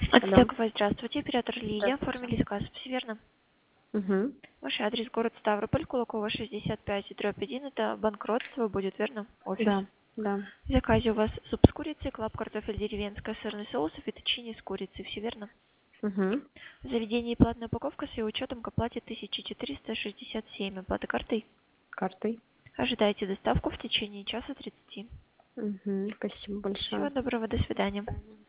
Алло. Ацтекова, здравствуйте, оператор Лилия, Здравствуйте. оформили заказ, все верно? Угу. Ваш адрес город Ставрополь, Кулакова, 65/1, это банкротство будет, верно? Офис. Да, да. В заказе у вас суп с курицей, клаб, картофель деревенская, сырный соус и фетучини с курицей, все верно? Угу. В заведении платная упаковка с ее учетом к оплате 1467, оплата картой. Картой. Ожидайте доставку в течение часа 30. Угу. Спасибо Всего большое. доброго, до свидания.